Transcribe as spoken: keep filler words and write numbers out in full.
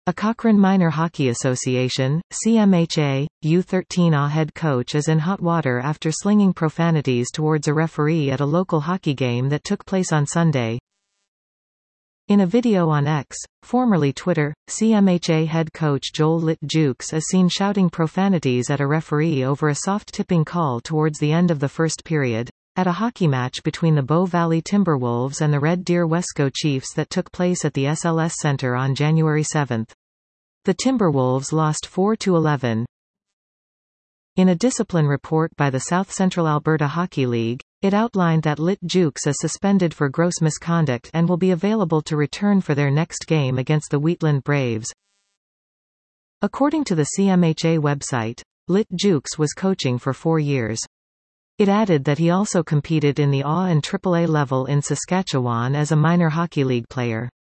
A Cochrane Minor Hockey Association, C M H A, U thirteen A head coach is in hot water after slinging profanities towards a referee at a local hockey game that took place on Sunday. In a video on X, formerly Twitter, C M H A head coach Joel Lit Jukes is seen shouting profanities at a referee over a soft tipping call towards the end of the first period, at a hockey match between the Bow Valley Timberwolves and the Red Deer Wesco Chiefs that took place at the S L S Center on January seventh. The Timberwolves lost four to eleven. In a discipline report by the South Central Alberta Hockey League, it outlined that Lit Jukes is suspended for gross misconduct and will be available to return for their next game against the Wheatland Braves. According to the C M H A website, Lit Jukes was coaching for four years. It added that he also competed in the A and triple A level in Saskatchewan as a minor hockey league player.